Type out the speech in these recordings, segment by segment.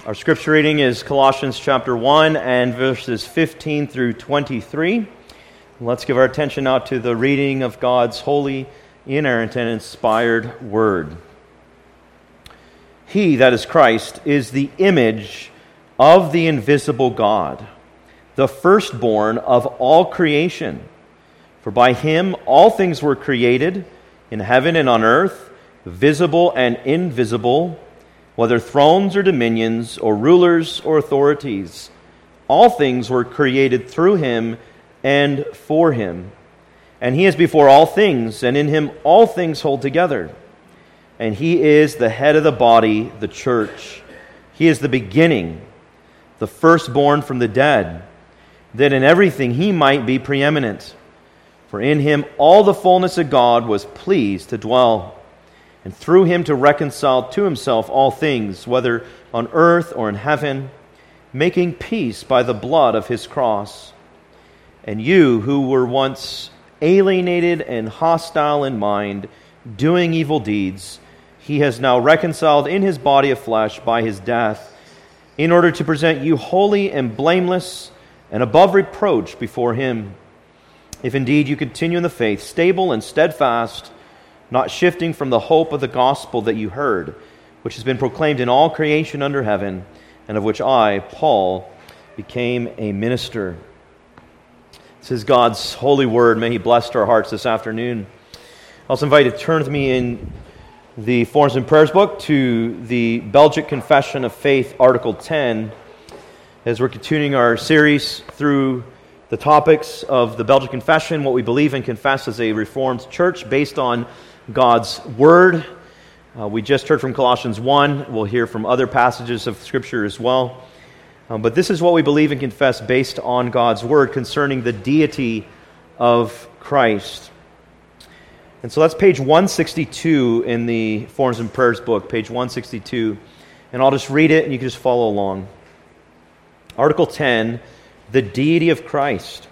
Our scripture reading is Colossians chapter 1 and verses 15 through 23. Let's give our attention now to the reading of God's holy, inerrant, and inspired word. He, that is Christ, is the image of the invisible God, the firstborn of all creation. For by him all things were created, in heaven and on earth, visible and invisible, whether thrones or dominions or rulers or authorities. All things were created through him and for him. And he is before all things, and in him all things hold together. And he is the head of the body, the church. He is the beginning, the firstborn from the dead, that in everything he might be preeminent. For in him all the fullness of God was pleased to dwell, and through him to reconcile to himself all things, whether on earth or in heaven, making peace by the blood of his cross. And you who were once alienated and hostile in mind, doing evil deeds, he has now reconciled in his body of flesh by his death, in order to present you holy and blameless and above reproach before him. If indeed you continue in the faith, stable and steadfast, not shifting from the hope of the gospel that you heard, which has been proclaimed in all creation under heaven, and of which I, Paul, became a minister. This is God's holy word. May he bless our hearts this afternoon. I also invite you to turn with me in the Forms and Prayers book to the Belgic Confession of Faith, Article 10, as we're continuing our series through the topics of the Belgic Confession, what we believe and confess as a Reformed church based on God's Word. We just heard from Colossians 1. We'll hear from other passages of Scripture as well. But this is what we believe and confess based on God's Word concerning the deity of Christ. And so that's page 162 in the Forms and Prayers book, page 162. And I'll just read it and you can just follow along. Article 10, the deity of Christ.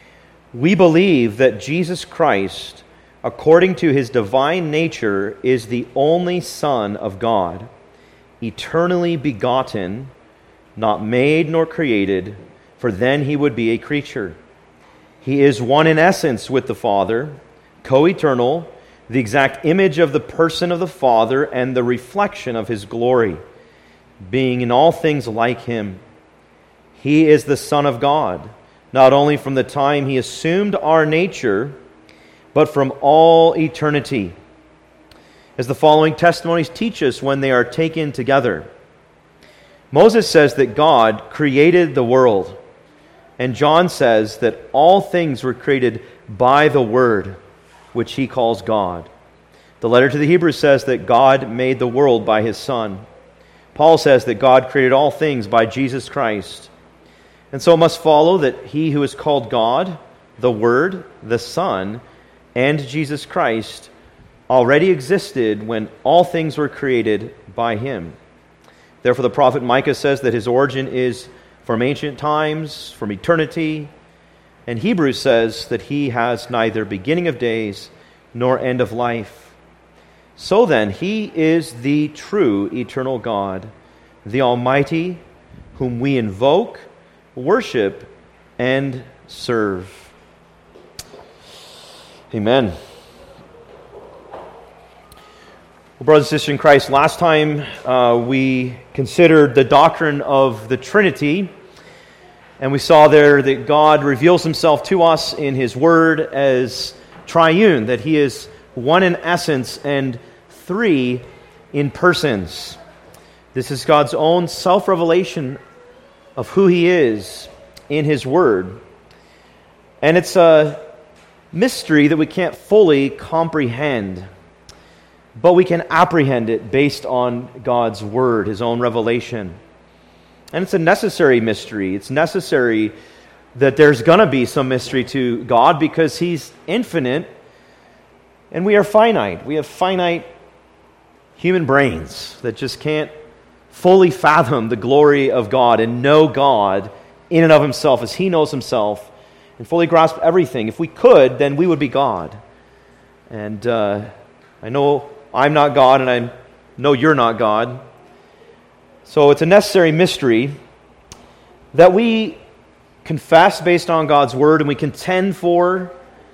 We believe that Jesus Christ, according to his divine nature, is the only Son of God, eternally begotten, not made nor created, for then he would be a creature. He is one in essence with the Father, co-eternal, the exact image of the person of the Father and the reflection of his glory, being in all things like him. He is the Son of God, not only from the time he assumed our nature, but from all eternity, as the following testimonies teach us when they are taken together. Moses says that God created the world, and John says that all things were created by the Word, which he calls God. The letter to the Hebrews says that God made the world by his Son. Paul says that God created all things by Jesus Christ. And so it must follow that he who is called God, the Word, the Son, and Jesus Christ already existed when all things were created by him. Therefore the prophet Micah says that his origin is from ancient times, from eternity, and Hebrews says that he has neither beginning of days nor end of life. So then, he is the true eternal God, the Almighty, whom we invoke, worship, and serve. Amen. Well, brothers and sisters in Christ, last time we considered the doctrine of the Trinity, and we saw there that God reveals himself to us in his Word as triune, that he is one in essence and three in persons. This is God's own self-revelation of who he is in his Word. And it's a mystery that we can't fully comprehend, but we can apprehend it based on God's Word, his own revelation. And it's a necessary mystery. It's necessary that there's going to be some mystery to God because he's infinite and we are finite. We have finite human brains that just can't fully fathom the glory of God and know God in and of himself as he knows himself and fully grasp everything. If we could, then we would be God. And I know I'm not God, and I know you're not God. So it's a necessary mystery that we confess based on God's Word and we contend for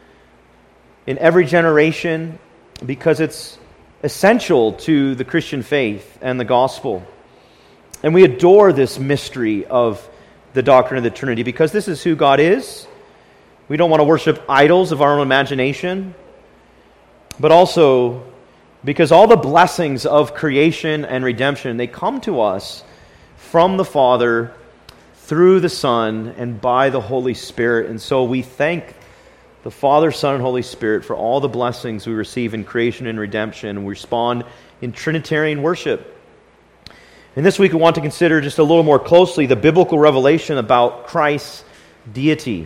in every generation because it's essential to the Christian faith and the gospel. And we adore this mystery of the doctrine of the Trinity because this is who God is. We don't want to worship idols of our own imagination, but also because all the blessings of creation and redemption, they come to us from the Father, through the Son, and by the Holy Spirit. And so we thank the Father, Son, and Holy Spirit for all the blessings we receive in creation and redemption, and we respond in Trinitarian worship. And this week we want to consider just a little more closely the biblical revelation about Christ's deity.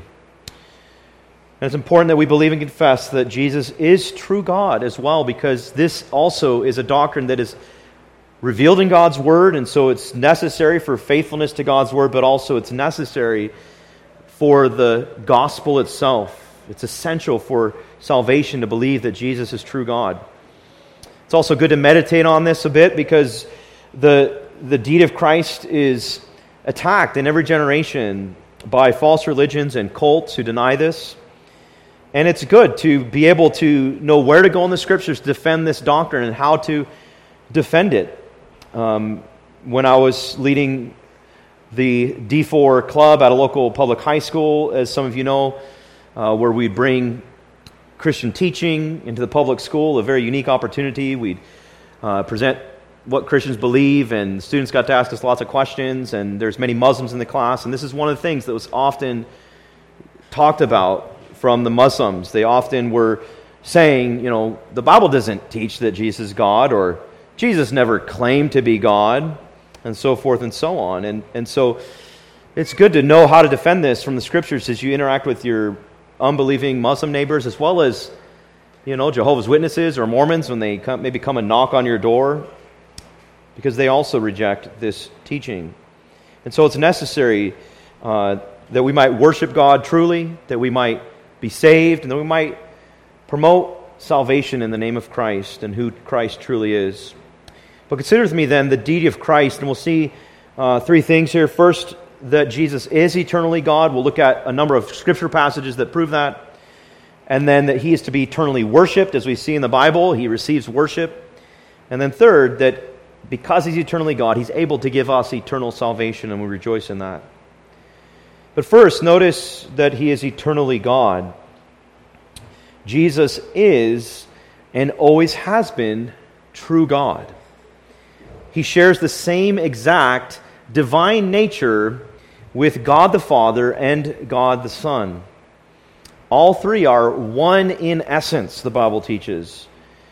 And it's important that we believe and confess that Jesus is true God as well, because this also is a doctrine that is revealed in God's Word, and so it's necessary for faithfulness to God's Word, but also it's necessary for the gospel itself. It's essential for salvation to believe that Jesus is true God. It's also good to meditate on this a bit because the deity of Christ is attacked in every generation by false religions and cults who deny this. And it's good to be able to know where to go in the Scriptures to defend this doctrine and how to defend it. When I was leading the D4 club at a local public high school, as some of you know, where we'd bring Christian teaching into the public school, a very unique opportunity. We'd present what Christians believe, and students got to ask us lots of questions, and there's many Muslims in the class, and this is one of the things that was often talked about from the Muslims. They often were saying, the Bible doesn't teach that Jesus is God, or Jesus never claimed to be God, and so forth and so on. And so it's good to know how to defend this from the Scriptures as you interact with your unbelieving Muslim neighbors, as well as, Jehovah's Witnesses or Mormons when they maybe come and knock on your door, because they also reject this teaching. And so it's necessary that we might worship God truly, that we might be saved, and that we might promote salvation in the name of Christ and who Christ truly is. But consider with me then the deity of Christ, and we'll see three things here. First, that Jesus is eternally God. We'll look at a number of Scripture passages that prove that. And then that He is to be eternally worshipped, as we see in the Bible. He receives worship. And then third, that because He's eternally God, He's able to give us eternal salvation, and we rejoice in that. But first, notice that He is eternally God. Jesus is and always has been true God. He shares the same exact divine nature with God the Father and God the Son. All three are one in essence, the Bible teaches.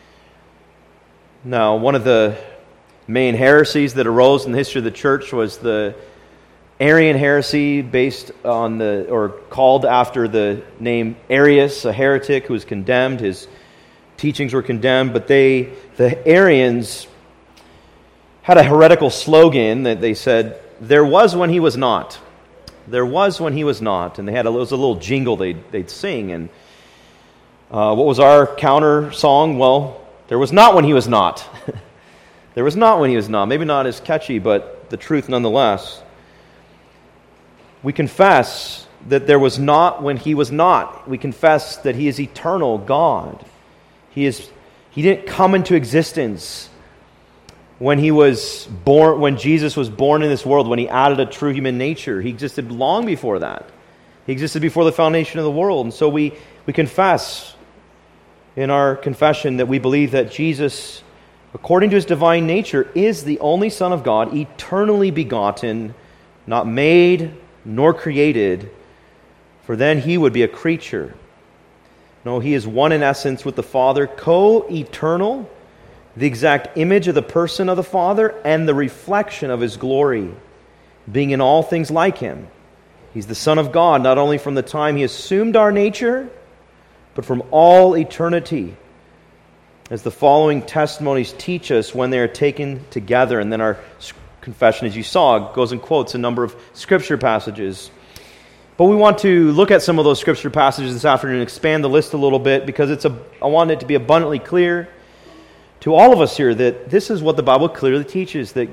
Now, one of the main heresies that arose in the history of the church was the Arian heresy, based on called after the name Arius, a heretic who was condemned. His teachings were condemned, but the Arians had a heretical slogan that they said, "There was when He was not. There was when He was not." And it was a little jingle they'd sing. And what was our counter song? Well, there was not when He was not. There was not when He was not. Maybe not as catchy, but the truth nonetheless. We confess that there was not when He was not. We confess that He is eternal God. He didn't come into existence when He was born, when Jesus was born in this world, when He added a true human nature. He existed long before that. He existed before the foundation of the world. And so we confess in our confession that we believe that Jesus, according to His divine nature, is the only Son of God, eternally begotten, not made nor created, for then He would be a creature. No, He is one in essence with the Father, co-eternal, the exact image of the person of the Father and the reflection of His glory, being in all things like Him. He's the Son of God, not only from the time He assumed our nature, but from all eternity, as the following testimonies teach us when they are taken together. And then our confession, as you saw, goes and quotes a number of Scripture passages. But we want to look at some of those Scripture passages this afternoon and expand the list a little bit, because I want it to be abundantly clear to all of us here that this is what the Bible clearly teaches, that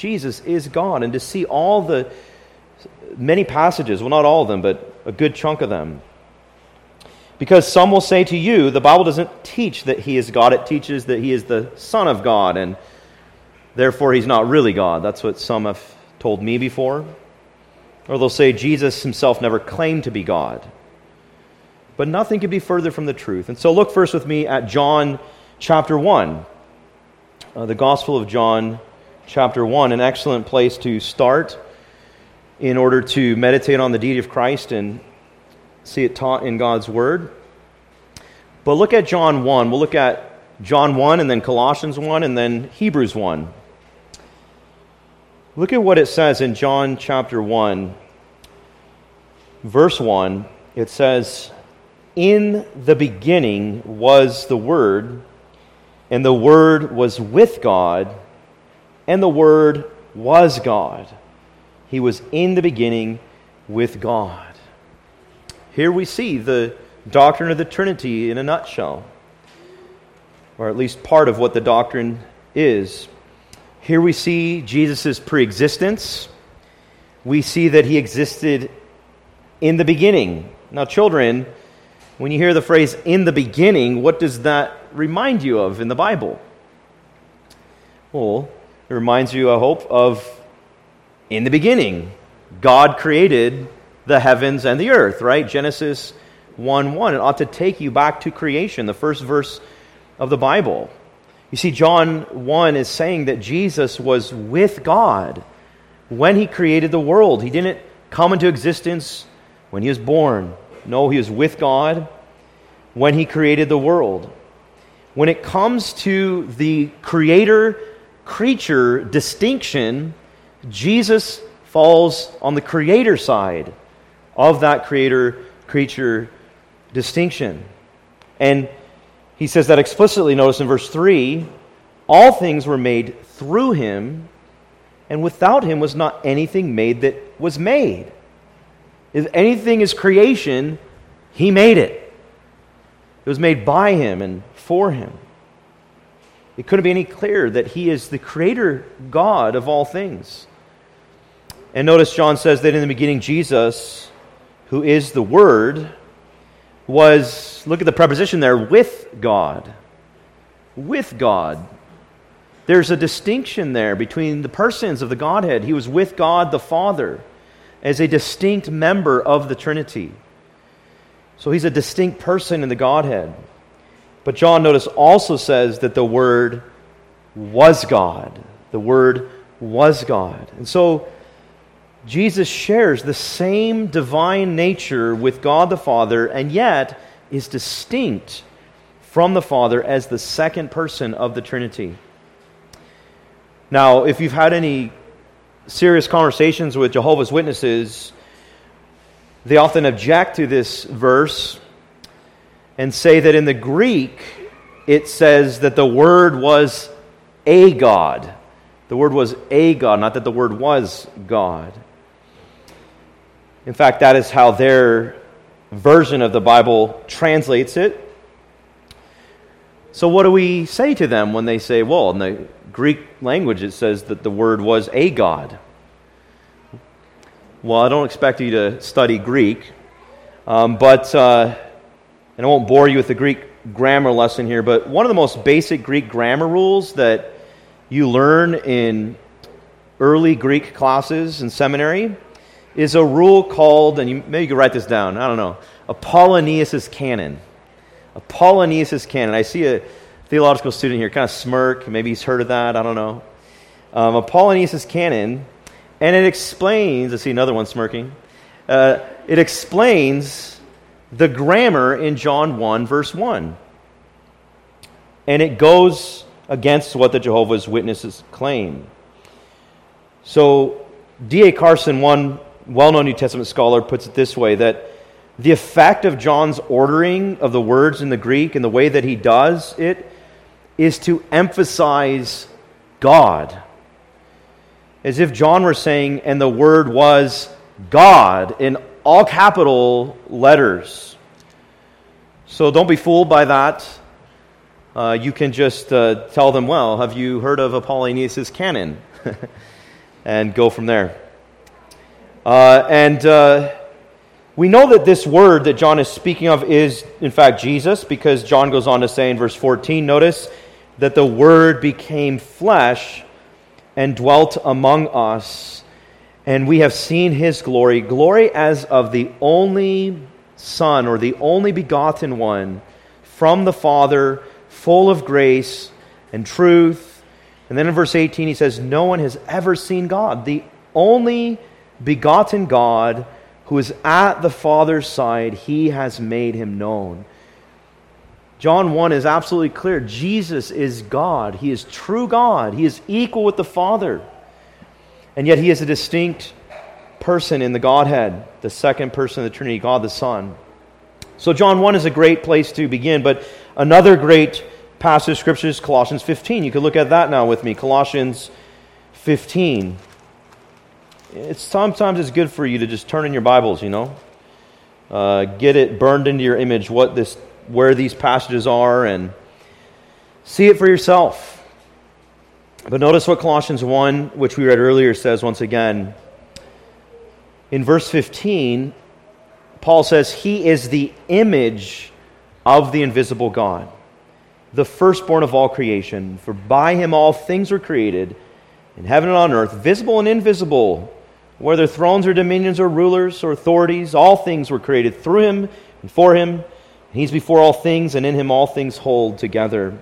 Jesus is God, and to see all the many passages, well, not all of them, but a good chunk of them. Because some will say to you, the Bible doesn't teach that he is God, it teaches that he is the Son of God, and therefore he's not really God. That's what some have told me before. Or they'll say Jesus himself never claimed to be God. But nothing could be further from the truth. And so look first with me at John chapter 1. The Gospel of John chapter 1, an excellent place to start in order to meditate on the deity of Christ and see it taught in God's Word. But look at John 1. We'll look at John 1 and then Colossians 1 and then Hebrews 1. Look at what it says in John chapter 1, verse 1. It says, "In the beginning was the Word, and the Word was with God, and the Word was God. He was in the beginning with God." Here we see the doctrine of the Trinity in a nutshell, or at least part of what the doctrine is. Here we see Jesus' preexistence. We see that he existed in the beginning. Now, children, when you hear the phrase "in the beginning," what does that remind you of in the Bible? Well, it reminds you, I hope, of in the beginning. God created the heavens and the earth, right? Genesis 1:1. It ought to take you back to creation, the first verse of the Bible. You see, John 1 is saying that Jesus was with God when he created the world. He didn't come into existence when he was born. No, he was with God when he created the world. When it comes to the creator-creature distinction, Jesus falls on the creator side of that creator-creature distinction. And he says that explicitly. Notice in verse 3, all things were made through him, and without him was not anything made that was made. If anything is creation, he made it. It was made by him and for him. It couldn't be any clearer that he is the creator God of all things. And notice John says that in the beginning Jesus, who is the Word, was, look at the preposition there, with God. With God. There's a distinction there between the persons of the Godhead. He was with God the Father as a distinct member of the Trinity. So he's a distinct person in the Godhead. But John, notice, also says that the Word was God. The Word was God. And so Jesus shares the same divine nature with God the Father, and yet is distinct from the Father as the second person of the Trinity. Now, if you've had any serious conversations with Jehovah's Witnesses, they often object to this verse and say that in the Greek it says that the Word was a God. The Word was a God, not that the Word was God. In fact, that is how their version of the Bible translates it. So what do we say to them when they say, well, in the Greek language it says that the Word was a God? Well, I don't expect you to study Greek, and I won't bore you with the Greek grammar lesson here, but one of the most basic Greek grammar rules that you learn in early Greek classes in seminary is a rule called, and maybe you can write this down, I don't know, Apollonius' canon. Apollonius' canon. I see a theological student here kind of smirk. Maybe he's heard of that. I don't know. Apollonius' canon, and it explains, I see another one smirking, it explains the grammar in John 1, verse 1. And it goes against what the Jehovah's Witnesses claim. So, D.A. Carson, one well-known New Testament scholar, puts it this way, that the effect of John's ordering of the words in the Greek and the way that he does it is to emphasize God. As if John were saying, and the Word was God, in all capital letters. So don't be fooled by that. You can just tell them, well, have you heard of Apollonius' canon? and go from there. We know that this word that John is speaking of is, in fact, Jesus, because John goes on to say in verse 14, notice that the Word became flesh and dwelt among us, and we have seen His glory, glory as of the only Son, or the only begotten one, from the Father, full of grace and truth. And then in verse 18 he says, no one has ever seen God, the only begotten God, who is at the Father's side, He has made Him known. John 1 is absolutely clear. Jesus is God. He is true God. He is equal with the Father. And yet He is a distinct person in the Godhead, the second person of the Trinity, God the Son. So John 1 is a great place to begin, but another great passage of Scripture is Colossians 15. You can look at that now with me. Colossians 15. Sometimes it's good for you to just turn in your Bibles, get it burned into your image where these passages are, and see it for yourself. But notice what Colossians 1, which we read earlier, says once again. In verse 15, Paul says, He is the image of the invisible God, the firstborn of all creation. For by Him all things were created, in heaven and on earth, visible and invisible, whether thrones or dominions or rulers or authorities, all things were created through Him and for Him. He's before all things, and in Him all things hold together.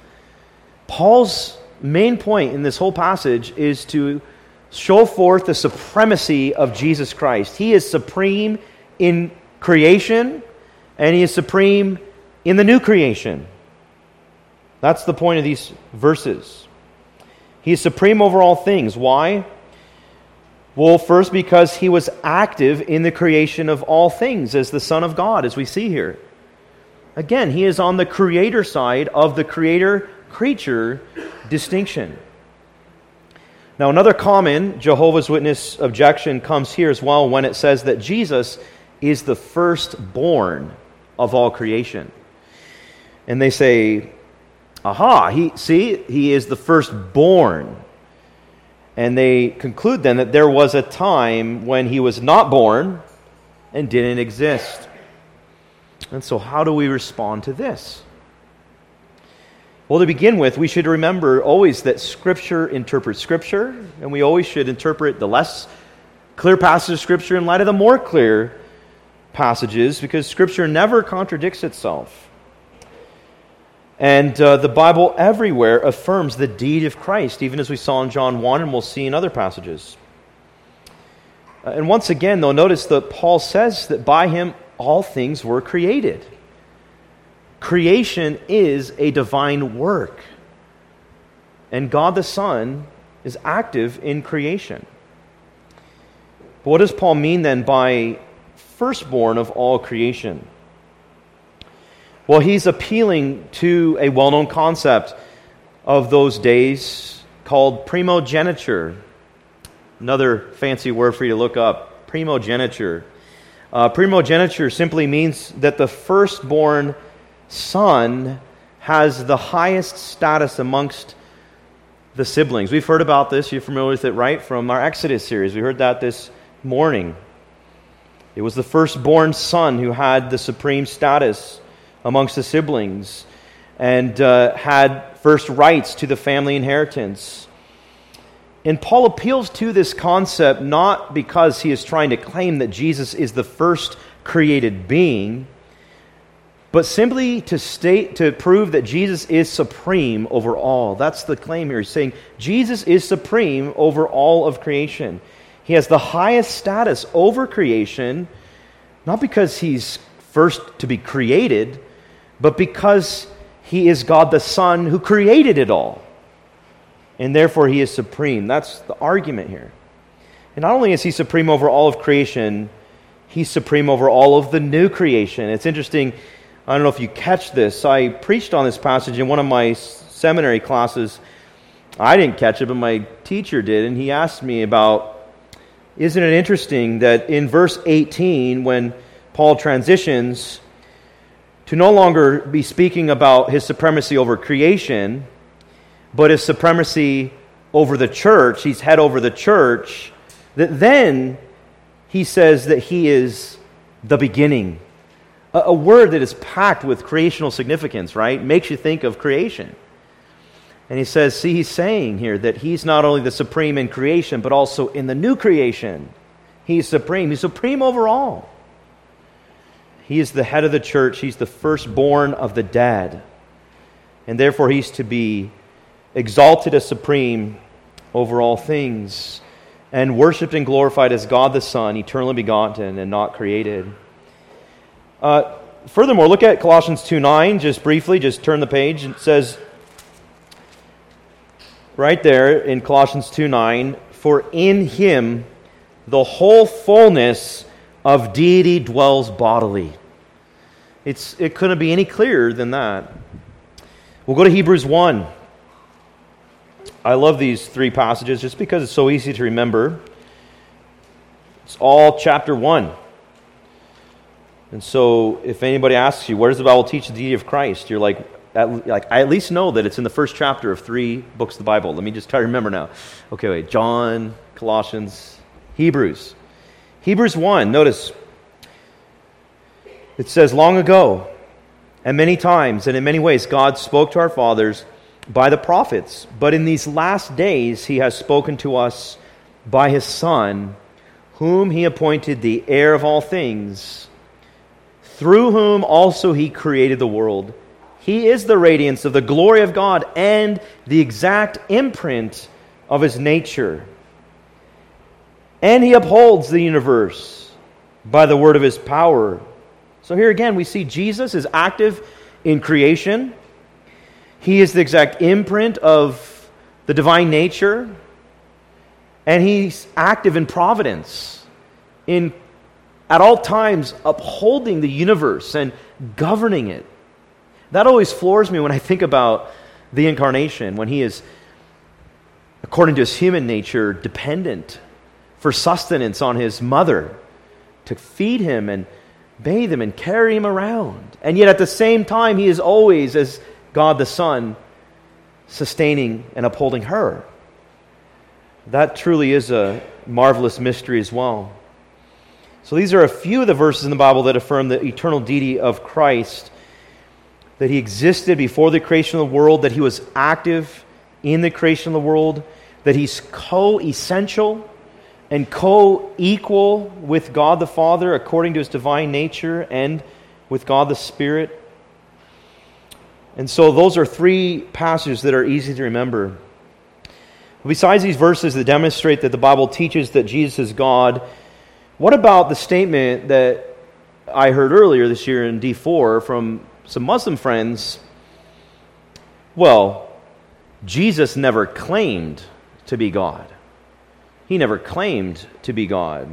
Paul's main point in this whole passage is to show forth the supremacy of Jesus Christ. He is supreme in creation, and He is supreme in the new creation. That's the point of these verses. He is supreme over all things. Why? Well, first, because He was active in the creation of all things as the Son of God, as we see here. Again, He is on the creator side of the creator-creature distinction. Now, another common Jehovah's Witness objection comes here as well when it says that Jesus is the firstborn of all creation. And they say, He is the firstborn. And they conclude then that there was a time when He was not born and didn't exist. And so how do we respond to this? Well, to begin with, we should remember always that Scripture interprets Scripture, and we always should interpret the less clear passage of Scripture in light of the more clear passages, because Scripture never contradicts itself. And the Bible everywhere affirms the deed of Christ, even as we saw in John 1, and we'll see in other passages. And once again, though, notice that Paul says that by Him all things were created. Creation is a divine work, and God the Son is active in creation. But what does Paul mean then by firstborn of all creation? Well, he's appealing to a well-known concept of those days called primogeniture. Another fancy word for you to look up, primogeniture. Primogeniture simply means that the firstborn son has the highest status amongst the siblings. We've heard about this. You're familiar with it, right? From our Exodus series. We heard that this morning. It was the firstborn son who had the supreme status amongst the siblings and had first rights to the family inheritance. And Paul appeals to this concept not because he is trying to claim that Jesus is the first created being, but simply to prove that Jesus is supreme over all. That's the claim here. He's saying Jesus is supreme over all of creation. He has the highest status over creation, not because He's first to be created, but because He is God the Son who created it all. And therefore He is supreme. That's the argument here. And not only is He supreme over all of creation, He's supreme over all of the new creation. It's interesting, I don't know if you catch this. I preached on this passage in one of my seminary classes. I didn't catch it, but my teacher did. And he asked me about, isn't it interesting that in verse 18, when Paul transitions to no longer be speaking about His supremacy over creation, but His supremacy over the church, he's head over the church, that then he says that he is the beginning. A word that is packed with creational significance, right? Makes you think of creation. And he says, see, he's saying here that he's not only the supreme in creation, but also in the new creation. He's supreme. He's supreme over all. He is the head of the church. He's the firstborn of the dead. And therefore he's to be exalted as supreme over all things, and worshipped and glorified as God the Son, eternally begotten and not created. Furthermore, look at Colossians 2:9, just briefly, just turn the page. It says, right there in Colossians 2:9, for in him the whole fullness of deity dwells bodily. It couldn't be any clearer than that. We'll go to Hebrews 1. I love these three passages just because it's so easy to remember. It's all chapter 1. And so if anybody asks you, where does the Bible teach the deity of Christ? You're like, I at least know that it's in the first chapter of 3 books of the Bible. Let me just try to remember now. Okay, wait. John, Colossians, Hebrews. Hebrews 1, notice. It says, long ago, and many times, and in many ways, God spoke to our fathers by the prophets. But in these last days, he has spoken to us by his Son, whom he appointed the heir of all things, through whom also he created the world. He is the radiance of the glory of God and the exact imprint of his nature. And he upholds the universe by the word of his power. So here again, we see Jesus is active in creation. He is the exact imprint of the divine nature. And he's active in providence, in at all times upholding the universe and governing it. That always floors me when I think about the incarnation, when he is, according to his human nature, dependent for sustenance on his mother to feed him and bathe him and carry him around. And yet at the same time, he is always, as God the Son, sustaining and upholding her. That truly is a marvelous mystery as well. So these are a few of the verses in the Bible that affirm the eternal deity of Christ, that he existed before the creation of the world, that he was active in the creation of the world, that he's co-essential and co-equal with God the Father according to his divine nature and with God the Spirit. And so those are 3 passages that are easy to remember. Besides these verses that demonstrate that the Bible teaches that Jesus is God, what about the statement that I heard earlier this year in D4 from some Muslim friends? Well, Jesus never claimed to be God. He never claimed to be God.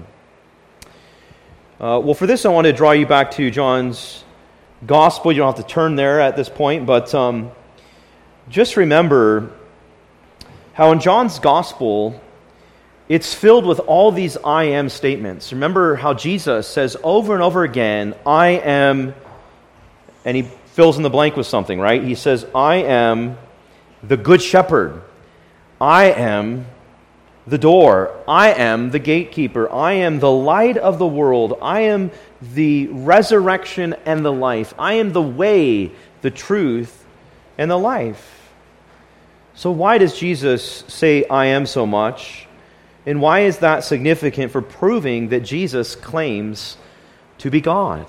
Well, for this I want to draw you back to John's Gospel. You don't have to turn there at this point, but just remember how in John's Gospel, it's filled with all these I am statements. Remember how Jesus says over and over again, I am, and he fills in the blank with something, right? He says, I am the good shepherd. I am the door. I am the gatekeeper. I am the light of the world. I am the resurrection and the life. I am the way, the truth, and the life. So why does Jesus say I am so much? And why is that significant for proving that Jesus claims to be God?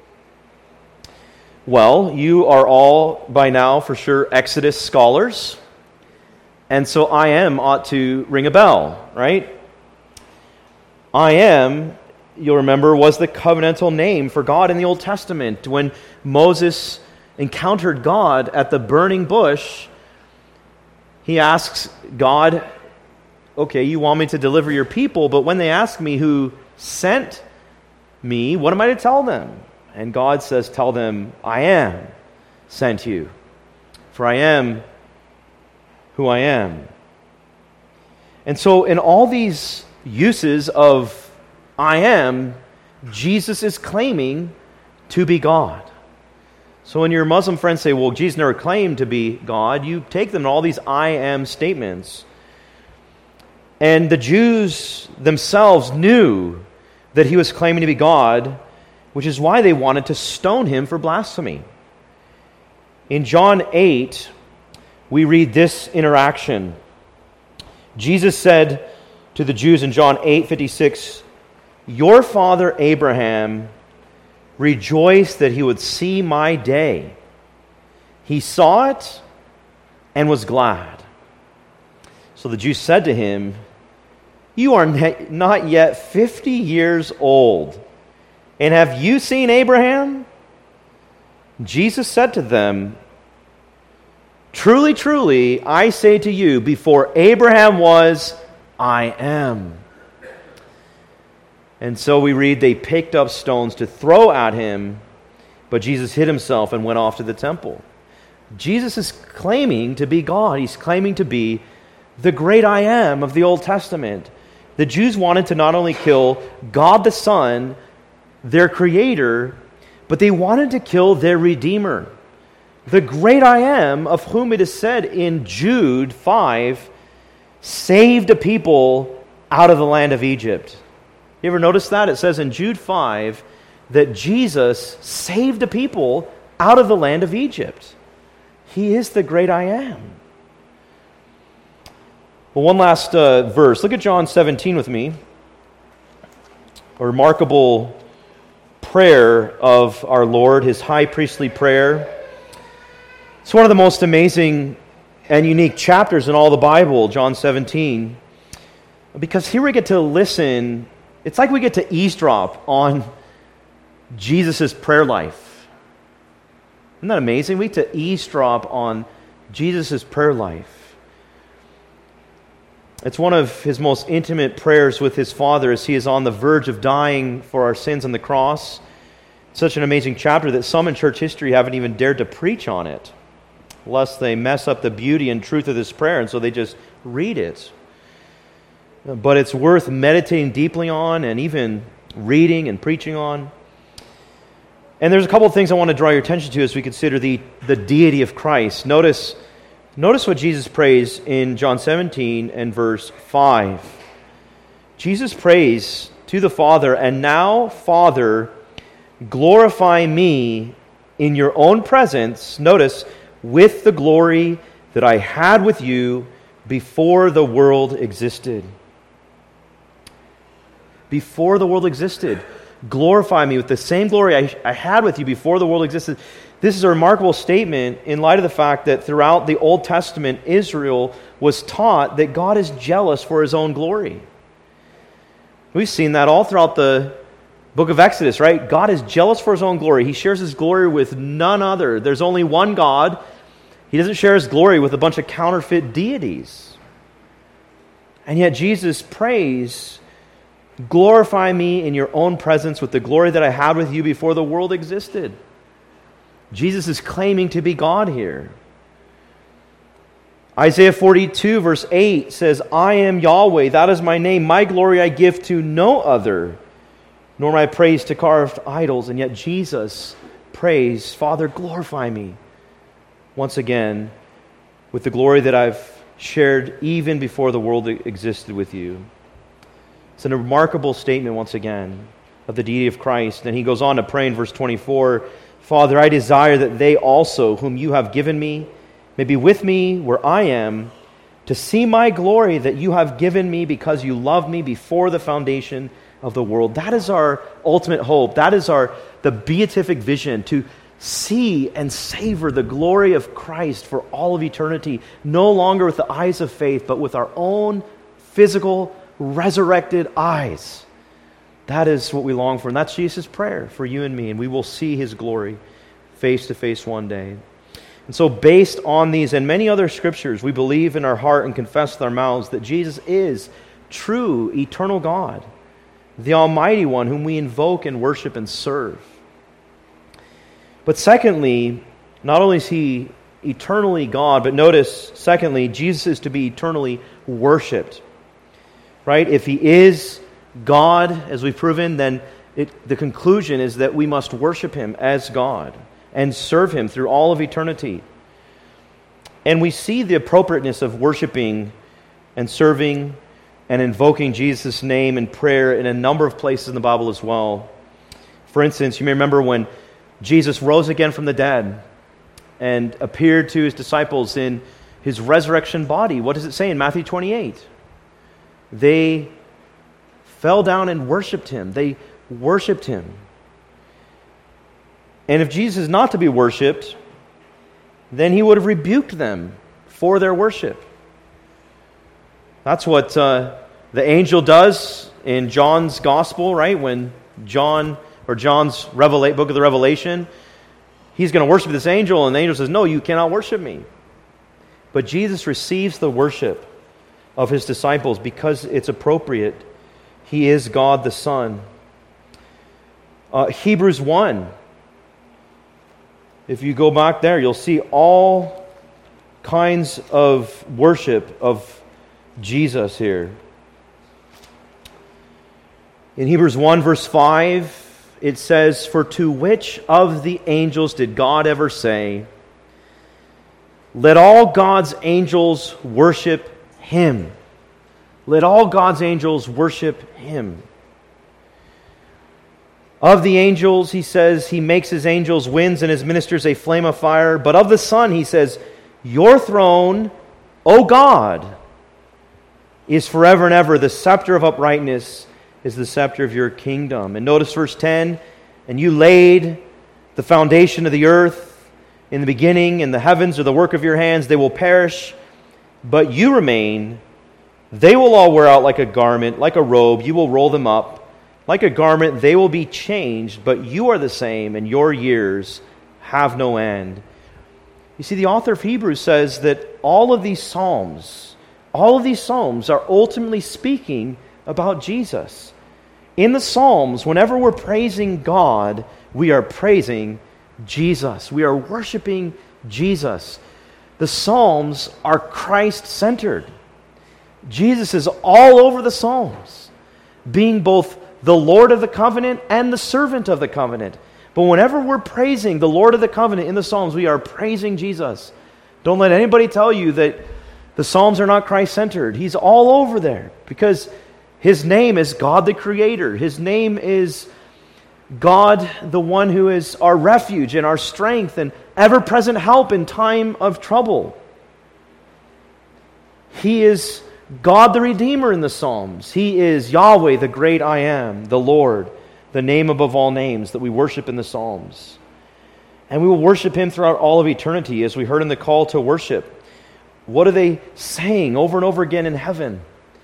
Well, you are all by now for sure Exodus scholars. And so I am ought to ring a bell, right? I am, you'll remember, was the covenantal name for God in the Old Testament. When Moses encountered God at the burning bush, he asks God, okay, you want me to deliver your people, but when they ask me who sent me, what am I to tell them? And God says, tell them, I am sent you. For I am who I am. And so in all these uses of I am, Jesus is claiming to be God. So when your Muslim friends say, well, Jesus never claimed to be God, you take them to all these I am statements. And the Jews themselves knew that he was claiming to be God, which is why they wanted to stone him for blasphemy. In John 8, we read this interaction. Jesus said to the Jews in John 8:56, "Your father Abraham rejoiced that he would see my day. He saw it and was glad." So the Jews said to him, "You are not yet 50 years old, and have you seen Abraham?" Jesus said to them, "Truly, truly, I say to you, before Abraham was, I am." And so we read, they picked up stones to throw at him, but Jesus hid himself and went off to the temple. Jesus is claiming to be God. He's claiming to be the great I am of the Old Testament. The Jews wanted to not only kill God the Son, their Creator, but they wanted to kill their Redeemer. The great I am, of whom it is said in Jude 5, saved a people out of the land of Egypt. You ever notice that? It says in Jude 5 that Jesus saved a people out of the land of Egypt. He is the great I am. Well, one last verse. Look at John 17 with me. A remarkable prayer of our Lord, his high priestly prayer. It's one of the most amazing and unique chapters in all the Bible, John 17, because here we get to listen. It's like we get to eavesdrop on Jesus' prayer life. Isn't that amazing? We get to eavesdrop on Jesus' prayer life. It's one of his most intimate prayers with his Father as he is on the verge of dying for our sins on the cross. It's such an amazing chapter that some in church history haven't even dared to preach on it, lest they mess up the beauty and truth of this prayer, and so they just read it. But it's worth meditating deeply on and even reading and preaching on. And there's a couple of things I want to draw your attention to as we consider the deity of Christ. Notice what Jesus prays in John 17 and verse 5. Jesus prays to the Father, "And now, Father, glorify me in your own presence," notice, "with the glory that I had with you before the world existed." Before the world existed. Glorify me with the same glory I had with you before the world existed. This is a remarkable statement in light of the fact that throughout the Old Testament, Israel was taught that God is jealous for his own glory. We've seen that all throughout the book of Exodus, right? God is jealous for his own glory. He shares his glory with none other. There's only one God. He doesn't share his glory with a bunch of counterfeit deities. And yet Jesus prays, "Glorify me in your own presence with the glory that I had with you before the world existed." Jesus is claiming to be God here. Isaiah 42 verse 8 says, "I am Yahweh, that is my name. My glory I give to no other, nor my praise to carved idols." And yet Jesus prays, "Father, glorify me once again with the glory that I've shared even before the world existed with you." It's a remarkable statement once again of the deity of Christ. And he goes on to pray in verse 24, "Father, I desire that they also, whom you have given me, may be with me where I am, to see my glory that you have given me because you loved me before the foundation of the world." That is our ultimate hope. That is the beatific vision, to see and savor the glory of Christ for all of eternity, no longer with the eyes of faith, but with our own physical, resurrected eyes. That is what we long for, and that's Jesus' prayer for you and me, and we will see his glory face to face one day. And so based on these and many other scriptures, we believe in our heart and confess with our mouths that Jesus is true, eternal God, the Almighty One whom we invoke and worship and serve. But secondly, not only is he eternally God, but notice, secondly, Jesus is to be eternally worshipped. Right? If he is God, as we've proven, then the conclusion is that we must worship him as God and serve him through all of eternity. And we see the appropriateness of worshiping and serving and invoking Jesus' name in prayer in a number of places in the Bible as well. For instance, you may remember when Jesus rose again from the dead and appeared to his disciples in his resurrection body. What does it say in Matthew 28? They fell down and worshiped him. They worshiped him. And if Jesus is not to be worshipped, then he would have rebuked them for their worship. That's what the angel does in John's gospel, right? When John's book of the Revelation, he's going to worship this angel, and the angel says, "No, you cannot worship me." But Jesus receives the worship of his disciples because it's appropriate. He is God the Son. Hebrews 1. If you go back there, you'll see all kinds of worship of Jesus here. In Hebrews 1 verse 5, it says, "For to which of the angels did God ever say, 'Let all God's angels worship him'?" Let all God's angels worship him. Of the angels, he says, he makes his angels winds and his ministers a flame of fire. But of the Son, he says, "Your throne, O God, is forever and ever. The scepter of uprightness is the scepter of your kingdom." And notice verse 10, "And you laid the foundation of the earth in the beginning, and the heavens are the work of your hands. They will perish, but you remain. They will all wear out like a garment, like a robe. You will roll them up. Like a garment, they will be changed, but you are the same, and your years have no end." You see, the author of Hebrews says that all of these psalms are ultimately speaking about Jesus. In the Psalms, whenever we're praising God, we are praising Jesus. We are worshiping Jesus. The Psalms are Christ-centered. Jesus is all over the Psalms, being both the Lord of the covenant and the servant of the covenant. But whenever we're praising the Lord of the covenant in the Psalms, we are praising Jesus. Don't let anybody tell you that the Psalms are not Christ-centered. He's all over there because his name is God the Creator. His name is God, the one who is our refuge and our strength and ever-present help in time of trouble. He is God the Redeemer in the Psalms. He is Yahweh, the great I am, the Lord, the name above all names that we worship in the Psalms. And we will worship him throughout all of eternity, as we heard in the call to worship. What are they saying over and over again in heaven?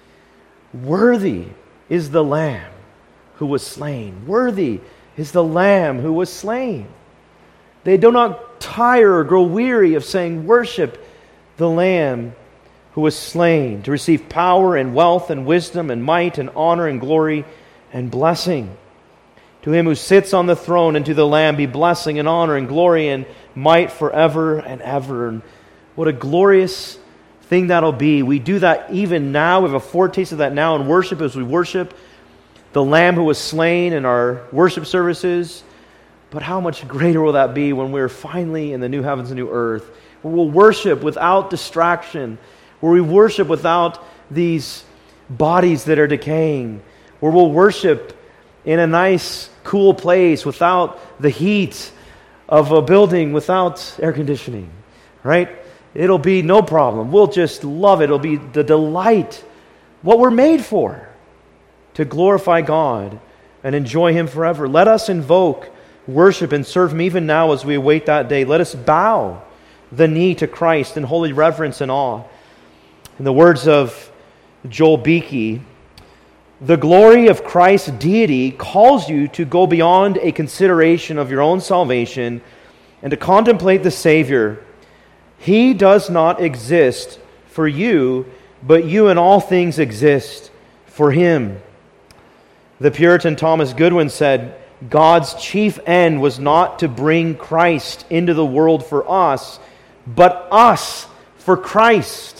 "Worthy is the Lamb who was slain. Worthy is the Lamb who was slain." They do not tire or grow weary of saying, "Worship the Lamb who was slain to receive power and wealth and wisdom and might and honor and glory and blessing. To him who sits on the throne and to the Lamb be blessing and honor and glory and might forever and ever." And what a glorious thing that'll be. We do that even now. We have a foretaste of that now in worship as we worship the Lamb who was slain in our worship services. But how much greater will that be when we're finally in the new heavens and new earth, where we'll worship without distraction, where we worship without these bodies that are decaying, where we'll worship in a nice, cool place without the heat of a building, without air conditioning, right? It'll be no problem. We'll just love it. It'll be the delight, what we're made for, to glorify God and enjoy him forever. Let us invoke, worship, and serve him even now as we await that day. Let us bow the knee to Christ in holy reverence and awe. In the words of Joel Beakey, the glory of Christ's deity calls you to go beyond a consideration of your own salvation and to contemplate the Savior. He does not exist for you, but you in all things exist for him. The Puritan Thomas Goodwin said, God's chief end was not to bring Christ into the world for us, but us for Christ.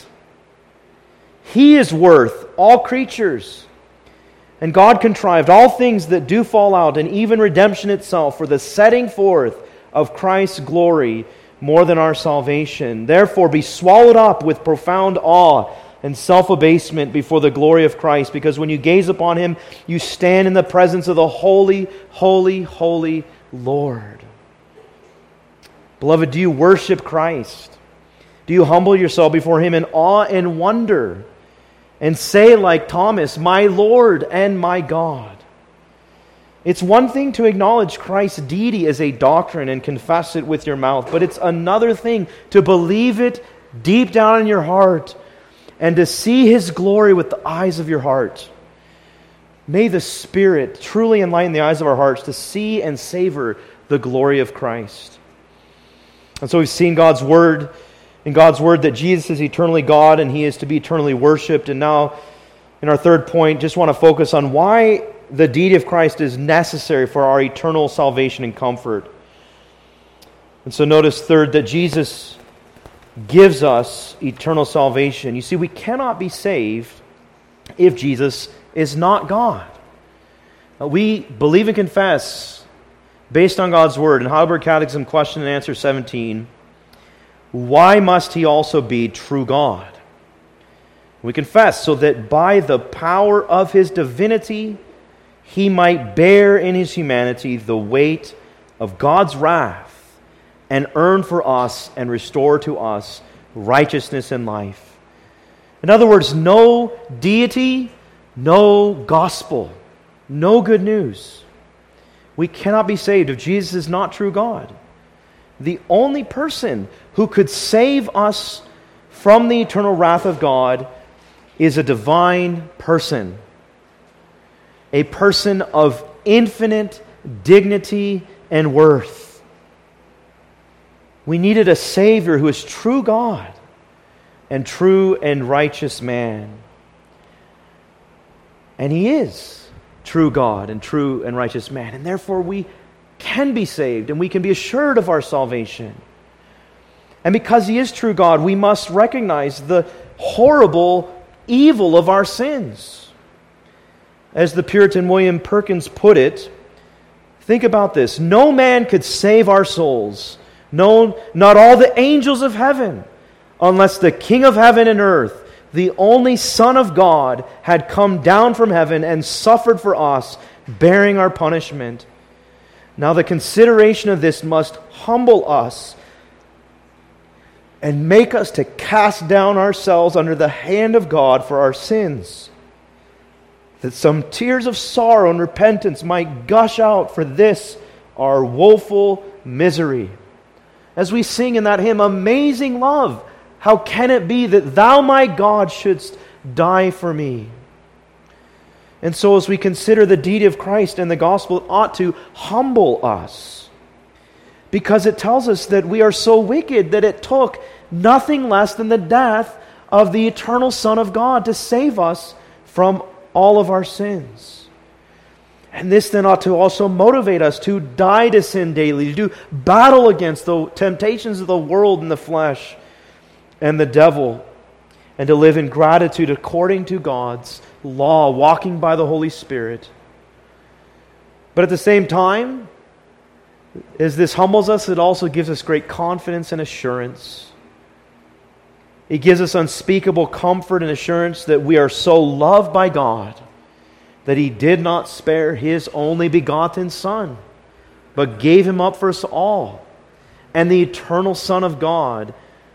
He is worth all creatures. And God contrived all things that do fall out, and even redemption itself, for the setting forth of Christ's glory more than our salvation. Therefore, be swallowed up with profound awe and self-abasement before the glory of Christ, because when you gaze upon him, you stand in the presence of the holy, holy, holy Lord. Beloved, do you worship Christ? Do you humble yourself before him in awe and wonder and say like Thomas, "My Lord and my God"? It's one thing to acknowledge Christ's deity as a doctrine and confess it with your mouth, but it's another thing to believe it deep down in your heart and to see his glory with the eyes of your heart. May the Spirit truly enlighten the eyes of our hearts to see and savor the glory of Christ. And so we've seen in God's Word that Jesus is eternally God and he is to be eternally worshipped. And now, in our third point, just want to focus on why the deity of Christ is necessary for our eternal salvation and comfort. And so notice, third, that Jesus gives us eternal salvation. You see, we cannot be saved if Jesus is not God. We believe and confess, based on God's Word, in Heidelberg Catechism, question and answer 17, why must he also be true God? We confess so that by the power of his divinity, he might bear in his humanity the weight of God's wrath and earn for us and restore to us righteousness and life. In other words, no deity, no gospel, no good news. We cannot be saved if Jesus is not true God. The only person who could save us from the eternal wrath of God is a divine person. A person of infinite dignity and worth. We needed a Savior who is true God and true and righteous man. And he is true God and true and righteous man. And therefore we can be saved and we can be assured of our salvation. And because he is true God, we must recognize the horrible evil of our sins. As the Puritan William Perkins put it, think about this. No man could save our souls, no, not all the angels of heaven, unless the King of heaven and earth, the only Son of God, had come down from heaven and suffered for us, bearing our punishment. Now the consideration of this must humble us and make us to cast down ourselves under the hand of God for our sins, that some tears of sorrow and repentance might gush out for this, our woeful misery. As we sing in that hymn, "Amazing love, how can it be that thou, my God, shouldst die for me?" And so as we consider the deity of Christ and the gospel, it ought to humble us, because it tells us that we are so wicked that it took nothing less than the death of the eternal Son of God to save us from all of our sins. And this then ought to also motivate us to die to sin daily, to do battle against the temptations of the world and the flesh and the devil, and to live in gratitude according to God's law, walking by the Holy Spirit. But at the same time, as this humbles us, it also gives us great confidence and assurance. It gives us unspeakable comfort and assurance that we are so loved by God that he did not spare his only begotten Son, but gave him up for us all. And the eternal Son of God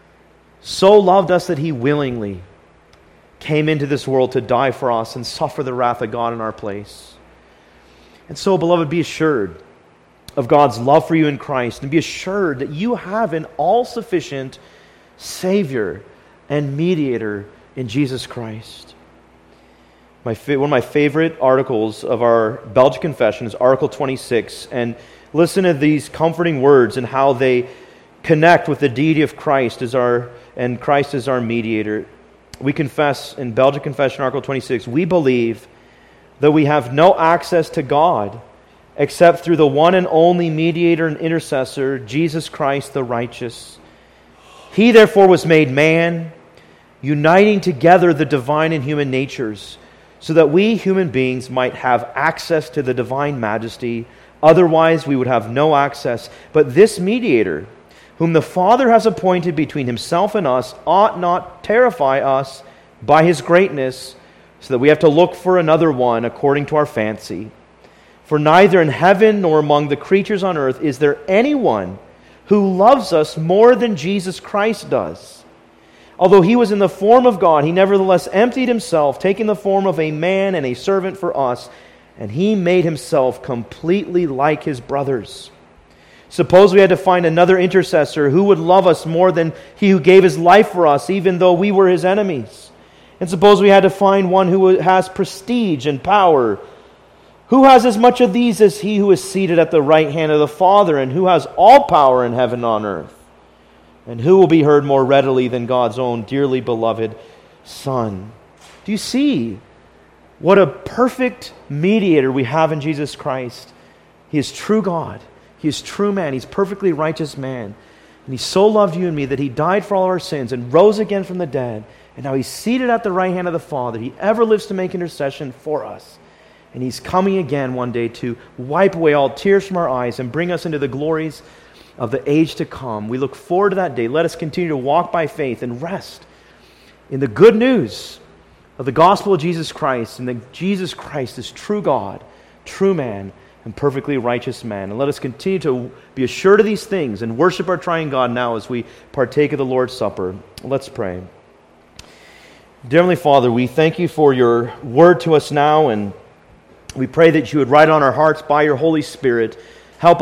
so loved us that he willingly came into this world to die for us and suffer the wrath of God in our place. And so, beloved, be assured of God's love for you in Christ, and be assured that you have an all-sufficient Savior and mediator in Jesus Christ. One of my favorite articles of our Belgic Confession is Article 26, and listen to these comforting words and how they connect with the deity of Christ and Christ as our mediator. We confess in Belgic Confession, Article 26, we believe that we have no access to God except through the one and only mediator and intercessor, Jesus Christ the righteous. He therefore was made man, uniting together the divine and human natures, so that we human beings might have access to the divine majesty. Otherwise, we would have no access. But this mediator, whom the Father has appointed between himself and us, ought not terrify us by His greatness, so that we have to look for another one according to our fancy. For neither in heaven nor among the creatures on earth is there anyone who loves us more than Jesus Christ does. Although He was in the form of God, He nevertheless emptied Himself, taking the form of a man and a servant for us, and He made Himself completely like His brothers. Suppose we had to find another intercessor who would love us more than He who gave His life for us, even though we were His enemies. And suppose we had to find one who has prestige and power. Who has as much of these as He who is seated at the right hand of the Father, and who has all power in heaven and on earth? And who will be heard more readily than God's own dearly beloved Son? Do you see what a perfect mediator we have in Jesus Christ? He is true God. He is true man. He's perfectly righteous man. And He so loved you and me that He died for all our sins and rose again from the dead. And now He's seated at the right hand of the Father. He ever lives to make intercession for us. And He's coming again one day to wipe away all tears from our eyes and bring us into the glories of the age to come. We look forward to that day. Let us continue to walk by faith and rest in the good news of the gospel of Jesus Christ, and that Jesus Christ is true God, true man, and perfectly righteous man. And let us continue to be assured of these things and worship our triune God now as we partake of the Lord's Supper. Let's pray. Dear Heavenly Father, we thank You for Your word to us now, and we pray that You would write on our hearts by Your Holy Spirit. May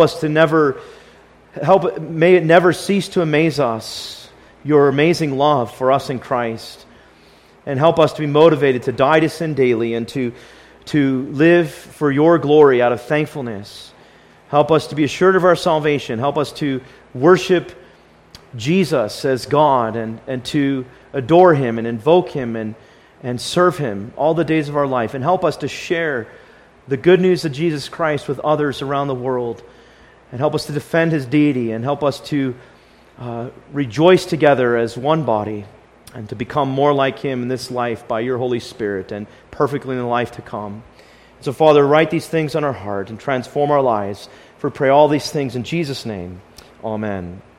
it never cease to amaze us, Your amazing love for us in Christ. And help us to be motivated to die to sin daily and to live for Your glory out of thankfulness. Help us to be assured of our salvation. Help us to worship Jesus as God and to adore Him and invoke Him and serve Him all the days of our life. And help us to share the good news of Jesus Christ with others around the world. And help us to defend His deity, and help us to rejoice together as one body, and to become more like Him in this life by Your Holy Spirit and perfectly in the life to come. So, Father, write these things on our heart and transform our lives. For we pray all these things in Jesus' name. Amen.